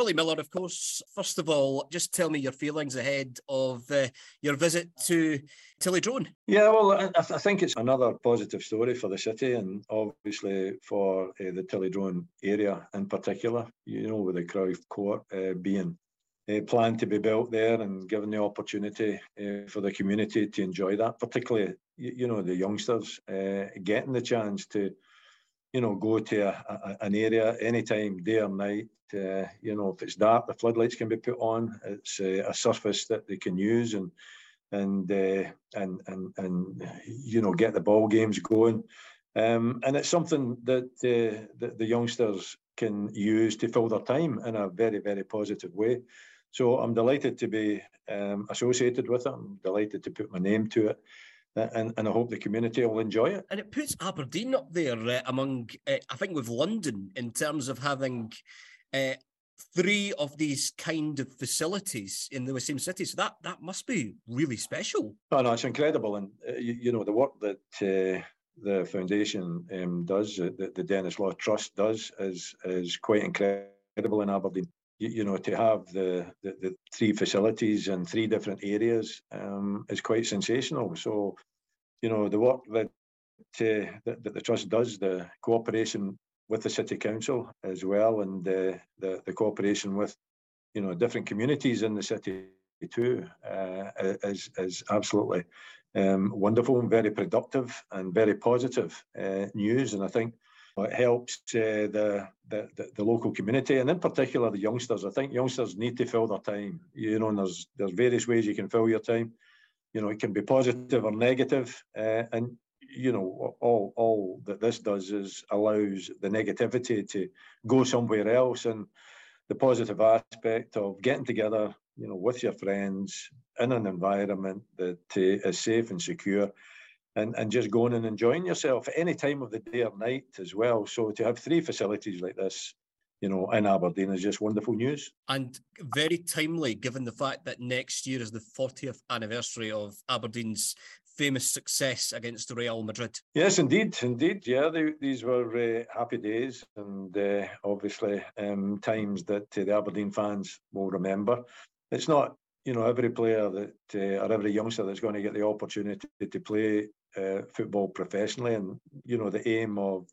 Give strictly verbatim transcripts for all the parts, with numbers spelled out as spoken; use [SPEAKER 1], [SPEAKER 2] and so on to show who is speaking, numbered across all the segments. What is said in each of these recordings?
[SPEAKER 1] Willie Miller, of course. First of all, just tell me your feelings ahead of uh, your visit to Tillydrone.
[SPEAKER 2] Yeah, well, I, I think it's another positive story for the city and obviously for uh, the Tillydrone area in particular, you know, with the Cruyff Court uh, being uh, planned to be built there and given the opportunity uh, for the community to enjoy that, particularly, you, you know, the youngsters uh, getting the chance to, you know, go to a, a, an area anytime, day or night. Uh, you know, if it's dark, the floodlights can be put on. It's uh, a surface that they can use and and uh, and and and you know, get the ball games going. Um, and it's something that uh, the, the youngsters can use to fill their time in a very, very positive way. So I'm delighted to be um, associated with it. I'm delighted to put my name to it. And, and I hope the community will enjoy it.
[SPEAKER 1] And it puts Aberdeen up there uh, among, uh, I think, with London in terms of having uh, three of these kind of facilities in the same city. So that that must be really special.
[SPEAKER 2] Oh, no, it's incredible. And, uh, you, you know, the work that uh, the foundation um, does, uh, the, the Denis Law Trust does, is, is quite incredible in Aberdeen. You know, to have the, the, the three facilities in three different areas um, is quite sensational. So, you know, the work that, uh, that, that the Trust does, the cooperation with the City Council as well, and uh, the, the cooperation with, you know, different communities in the city too, uh, is, is absolutely um, wonderful and very productive and very positive uh, news. And I think it helps uh, the, the the local community, and in particular the youngsters. I think youngsters need to fill their time. You know, and there's there's various ways you can fill your time. You know, it can be positive or negative, uh, and you know, all all that this does is allows the negativity to go somewhere else, and the positive aspect of getting together, you know, with your friends in an environment that uh, is safe and secure. And, and just going and enjoying yourself at any time of the day or night as well. So to have three facilities like this, you know, in Aberdeen is just wonderful news.
[SPEAKER 1] And very timely, given the fact that next year is the fortieth anniversary of Aberdeen's famous success against Real Madrid.
[SPEAKER 2] Yes, indeed, indeed. Yeah, they, these were uh, happy days and uh, obviously um, times that uh, the Aberdeen fans will remember. It's not, you know, every player that uh, or every youngster that's going to get the opportunity to play uh, football professionally, and you know, the aim of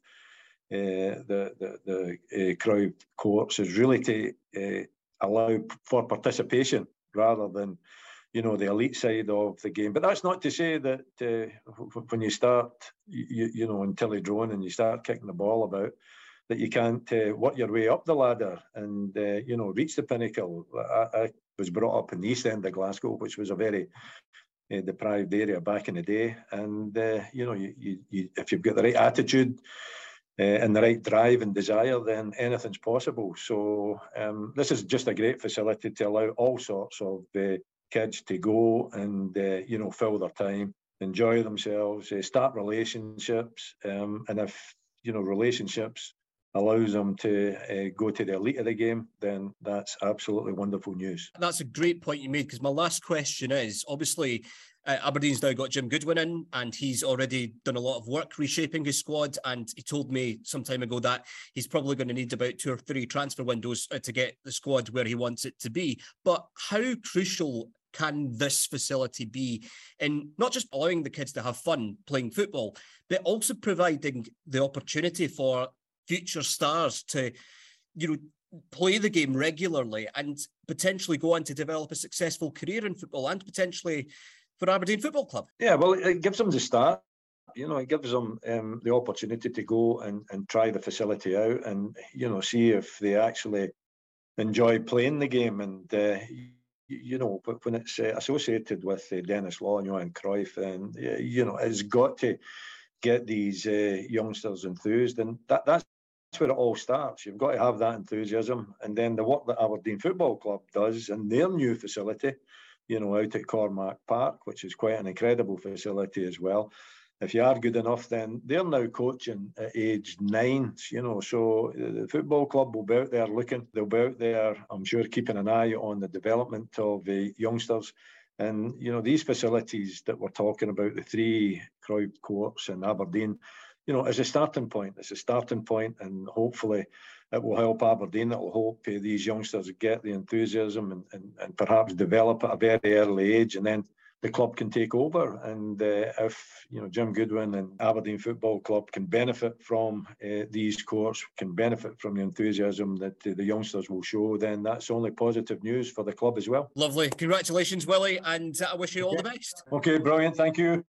[SPEAKER 2] uh, the the, the uh, Cruyff Courts is really to uh, allow for participation rather than, you know, the elite side of the game. But that's not to say that uh, when you start, you, you know, in Tillydrone and you start kicking the ball about, that you can't uh, work your way up the ladder and uh, you know, reach the pinnacle. I, I was brought up in the East End of Glasgow, which was a very uh, deprived area back in the day. And, uh, you know, you, you, you, if you've got the right attitude uh, and the right drive and desire, then anything's possible. So um, this is just a great facility to allow all sorts of uh, kids to go and, uh, you know, fill their time, enjoy themselves, uh, start relationships. Um, and if, you know, relationships allows them to uh, go to the elite of the game, then that's absolutely wonderful news.
[SPEAKER 1] That's a great point you made, because my last question is, obviously, uh, Aberdeen's now got Jim Goodwin in, and he's already done a lot of work reshaping his squad, and he told me some time ago that he's probably going to need about two or three transfer windows uh, to get the squad where he wants it to be. But how crucial can this facility be in not just allowing the kids to have fun playing football, but also providing the opportunity for future stars to, you know, play the game regularly and potentially go on to develop a successful career in football, and potentially for Aberdeen Football Club?
[SPEAKER 2] Yeah, well, it gives them the start. You know, it gives them um, the opportunity to go and, and try the facility out and, you know, see if they actually enjoy playing the game. And, uh, you know, when it's uh, associated with uh, Denis Law and Johan Cruyff, and, uh, you know, it's got to get these uh, youngsters enthused. And that, that's That's where it all starts. You've got to have that enthusiasm. And then the work that Aberdeen Football Club does in their new facility, you know, out at Cormack Park, which is quite an incredible facility as well. If you are good enough, then they're now coaching at age nine, you know, so the football club will be out there looking. They'll be out there, I'm sure, keeping an eye on the development of the youngsters. And, you know, these facilities that we're talking about, the three Cruyff Courts in Aberdeen, you know, as a starting point, it's a starting point, and hopefully it will help Aberdeen. It will help uh, these youngsters get the enthusiasm and, and, and perhaps develop at a very early age, and then the club can take over. And uh, if you know Jim Goodwin and Aberdeen Football Club can benefit from uh, these courts, can benefit from the enthusiasm that uh, the youngsters will show, then that's only positive news for the club as well.
[SPEAKER 1] Lovely. Congratulations, Willie, and I wish you all the best.
[SPEAKER 2] Okay, brilliant. Thank you.